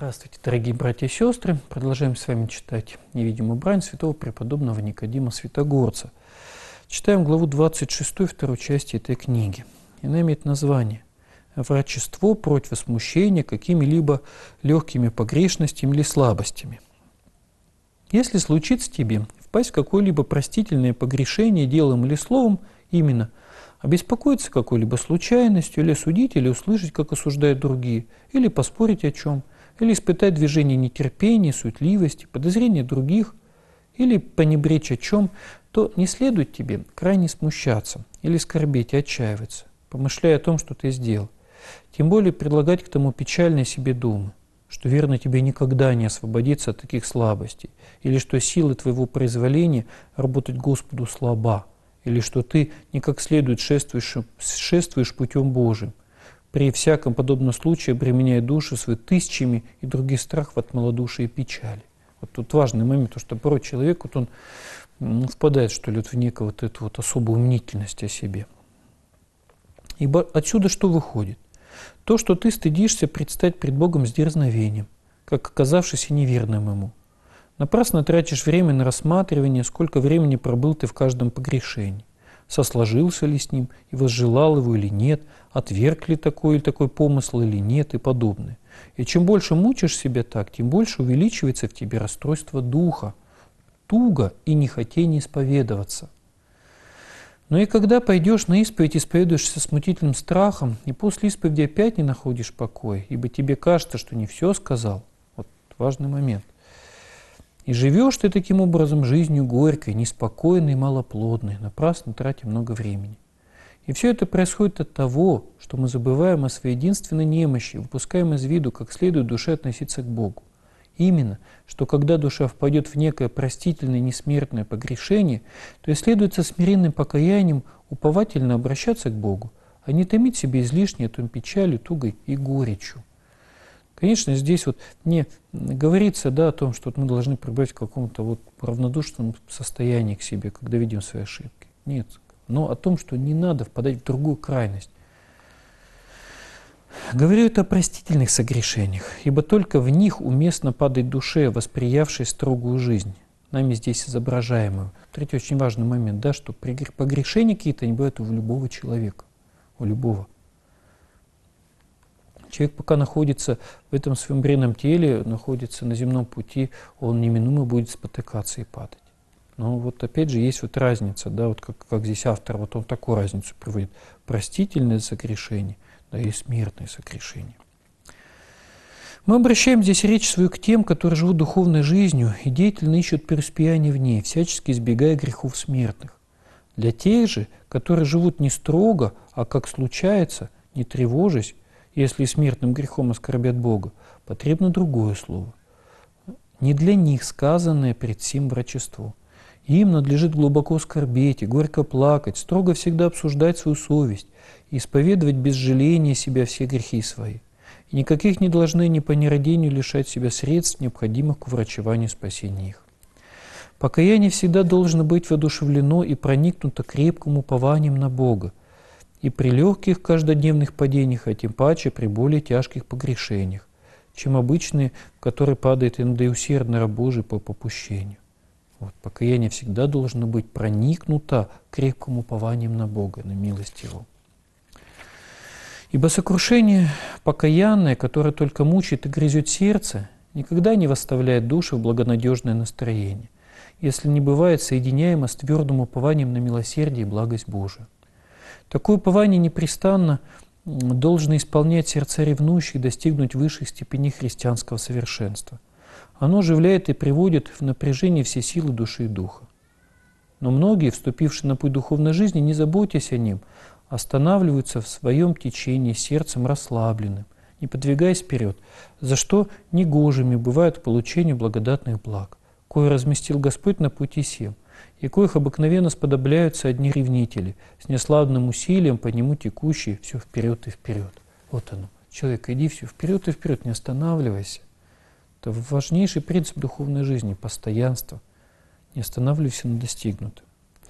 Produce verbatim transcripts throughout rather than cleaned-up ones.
Здравствуйте, дорогие братья и сестры. Продолжаем с вами читать «Невидимую брань» святого преподобного Никодима Святогорца. Читаем главу двадцать шесть, второй части этой книги. Она имеет название «Врачество против смущения какими-либо легкими погрешностями или слабостями». Если случится тебе впасть в какое-либо простительное погрешение делом или словом, именно обеспокоиться какой-либо случайностью, или судить, или услышать, как осуждают другие, или поспорить о чем, или испытать движение нетерпения, суетливости, подозрения других, или понебречь о чем, то не следует тебе крайне смущаться или скорбеть и отчаиваться, помышляя о том, что ты сделал. Тем более предлагать к тому печальные себе думы, что верно тебе никогда не освободиться от таких слабостей, или что силы твоего произволения работать Господу слаба, или что ты не как следует шествуешь, шествуешь путем Божиим, при всяком подобном случае обременяя душу свою тысячами и других страхов от малодушия и печали. Вот тут важный момент, потому что порой человек, вот он ну, впадает, что ли, вот в некую вот эту вот особую мнительность о себе. Ибо отсюда что выходит? То, что ты стыдишься предстать пред Богом с дерзновением, как оказавшийся неверным Ему. Напрасно тратишь время на рассматривание, сколько времени пробыл ты в каждом погрешении. Сосложился ли с ним и возжелал его или нет, отверг ли такой или такой помысл или нет и подобное. И чем больше мучишь себя так, тем больше увеличивается в тебе расстройство духа, туга и нехотение исповедоваться. Но и когда пойдешь на исповедь, исповедуешься с мутительным страхом, и после исповеди опять не находишь покоя, ибо тебе кажется, что не все сказал, вот важный момент. И живешь ты таким образом жизнью горькой, неспокойной и малоплодной, напрасно тратя много времени. И все это происходит от того, что мы забываем о своей единственной немощи, выпускаем из виду, как следует душе относиться к Богу. Именно, что когда душа впадет в некое простительное несмертное погрешение, то и следует со смиренным покаянием уповательно обращаться к Богу, а не томить себе излишне эту печалью, тугой и горечью. Конечно, здесь вот не говорится да, о том, что вот мы должны пребывать в каком-то вот равнодушном состоянии к себе, когда видим свои ошибки. Нет. Но о том, что не надо впадать в другую крайность. Говорю это о простительных согрешениях, ибо только в них уместно падать душе, восприявшей строгую жизнь, нами здесь изображаемую. Третий очень важный момент, да, что погрешения какие-то не бывают у любого человека, у любого. Человек, пока находится в этом своем бренном теле, находится на земном пути, он неминуемо будет спотыкаться и падать. Но вот опять же есть вот разница, да, вот как, как здесь автор, вот он такую разницу приводит. Простительное согрешение, да и смертное согрешение. Мы обращаем здесь речь свою к тем, которые живут духовной жизнью и деятельно ищут преуспеяние в ней, всячески избегая грехов смертных. Для тех же, которые живут не строго, а как случается, не тревожась, если смертным грехом оскорбят Бога, потребно другое слово. Не для них сказанное пред сим врачество. Им надлежит глубоко скорбеть и горько плакать, строго всегда обсуждать свою совесть и исповедовать без жаления себя все грехи свои. И никаких не должны ни по нерадению лишать себя средств, необходимых к врачеванию спасения их. Покаяние всегда должно быть воодушевлено и проникнуто крепким упованием на Бога, и при легких каждодневных падениях, а тем паче при более тяжких погрешениях, чем обычные, в которые падает иногда и усердный раб Божий по попущению. Вот, покаяние всегда должно быть проникнуто крепким упованием на Бога, на милость Его. Ибо сокрушение покаянное, которое только мучает и грызет сердце, никогда не восставляет душу в благонадежное настроение, если не бывает соединяемо с твердым упованием на милосердие и благость Божию. Такое упование непрестанно должно исполнять сердца ревнующих достигнуть высших степеней христианского совершенства. Оно оживляет и приводит в напряжение все силы души и духа. Но многие, вступившие на путь духовной жизни, не заботясь о нем, останавливаются в своем течении сердцем расслабленным, не подвигаясь вперед, за что негожими бывают к получению благодатных благ, кое разместил Господь на пути сем, и коих обыкновенно сподобляются одни ревнители, с неславным усилием по нему текущие все вперед и вперед. Вот оно. Человек, иди все вперед и вперед, не останавливайся. Это важнейший принцип духовной жизни – постоянство. Не останавливайся на достигнутом.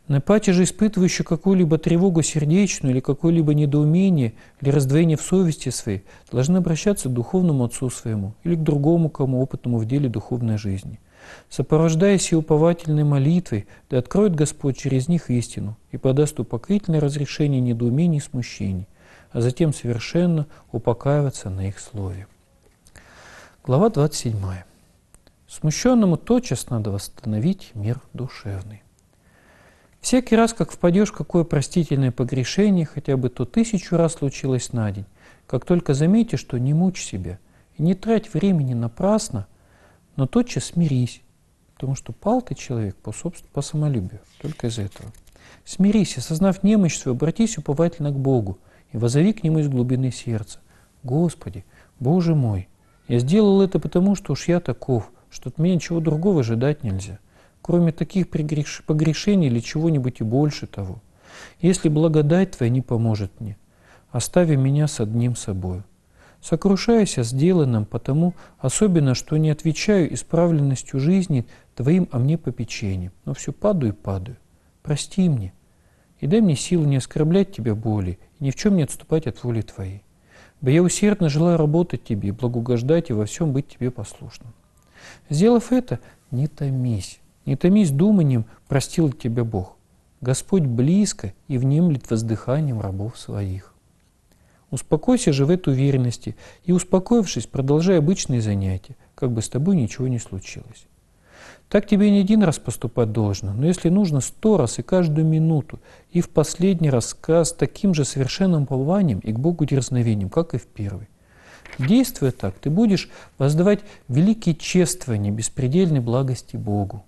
Напаче же испытывающий какую-либо тревогу сердечную или какое-либо недоумение или раздвоение в совести своей, должны обращаться к духовному отцу своему или к другому, кому опытному в деле духовной жизни. Сопровождаясь и уповательной молитвой, да откроет Господь через них истину и подаст упокоительное разрешение недоумений и смущений, а затем совершенно упокаиваться на их слове. Глава двадцать седьмая. Смущенному тотчас надо восстановить мир душевный. Всякий раз, как впадешь в какое простительное погрешение, хотя бы то тысячу раз случилось на день, как только заметишь, что не мучь себя и не трать времени напрасно, но тотчас смирись, потому что пал ты человек по, собствен... по самолюбию, только из этого. Смирись, осознав немощь свою, обратись уповательно к Богу и воззови к Нему из глубины сердца. Господи, Боже мой, я сделал это потому, что уж я таков, что от меня ничего другого ожидать нельзя, кроме таких погрешений или чего-нибудь и больше того. Если благодать Твоя не поможет мне, остави меня с одним собою. Сокрушаюсь о сделанном, потому особенно, что не отвечаю исправленностью жизни Твоим, а мне попечением, но все падаю и падаю. Прости мне и дай мне силу не оскорблять Тебя более и ни в чем не отступать от воли Твоей. Бо я усердно желаю работать Тебе и благоугождать и во всем быть Тебе послушным. Сделав это, не томись, не томись думанием, простил ли Тебя Бог. Господь близко и внемлет воздыханием рабов Своих. Успокойся же в этой уверенности и, успокоившись, продолжай обычные занятия, как бы с тобой ничего не случилось. Так тебе не один раз поступать должно, но если нужно сто раз и каждую минуту, и в последний раз с таким же совершенным упованием и к Богу дерзновением, как и в первый. Действуя так, ты будешь воздавать великие чествования беспредельной благости Богу.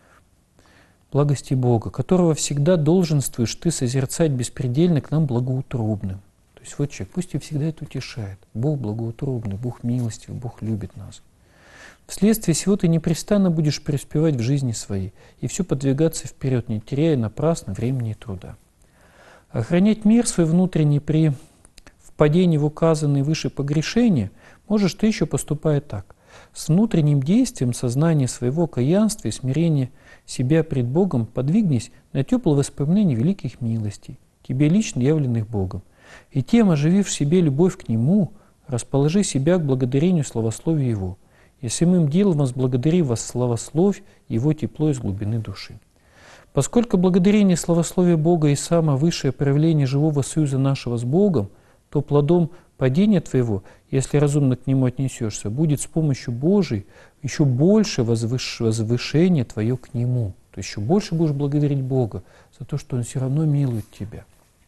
Благости Бога, которого всегда долженствуешь ты созерцать беспредельно к нам благоутробным. То есть вот человек, пусть и всегда это утешает. Бог благоутробный, Бог милостивый, Бог любит нас. Вследствие всего ты непрестанно будешь преуспевать в жизни своей и все подвигаться вперед, не теряя напрасно времени и труда. Охранять мир свой внутренний при впадении в указанные выше погрешения можешь ты еще поступая так. С внутренним действием сознания своего каянства и смирения себя пред Богом подвигнись на теплое воспоминание великих милостей, тебе лично явленных Богом, и тем, оживив в себе любовь к Нему, расположи себя к благодарению славословия Его, и самым делом возблагодари вас славословь Его тепло из глубины души. Поскольку благодарение славословия Бога и самое высшее проявление живого союза нашего с Богом, то плодом падения твоего, если разумно к нему отнесешься, будет с помощью Божией еще больше возвышение твое к Нему. То есть еще больше будешь благодарить Бога за то, что Он все равно милует тебя.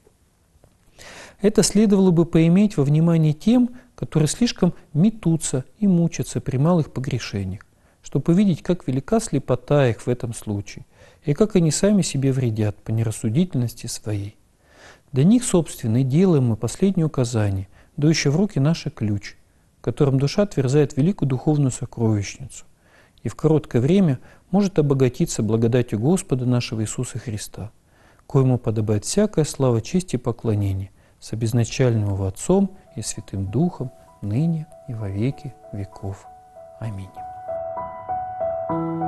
Это следовало бы поиметь во внимании тем, которые слишком метутся и мучатся при малых погрешениях, чтобы увидеть, как велика слепота их в этом случае, и как они сами себе вредят по нерассудительности своей. Для них, собственно, и делаем мы последнее указание, дающее в руки наш ключ, которым душа отверзает великую духовную сокровищницу, и в короткое время может обогатиться благодатью Господа нашего Иисуса Христа, коему подобает всякая слава, честь и поклонение, с обезначальным Его Отцом и Святым Духом, ныне и во веки веков. Аминь.